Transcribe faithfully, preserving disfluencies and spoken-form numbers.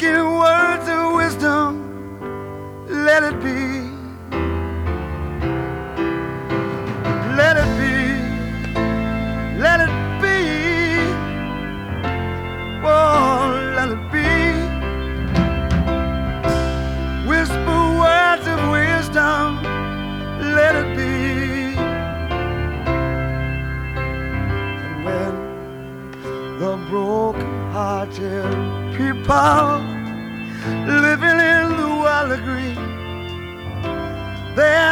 speaking words of wisdom, let it be. Let it be. Let it be. Oh, let it be. Whisper words of wisdom, let it be. And when the broken-hearted people living in the world agree, they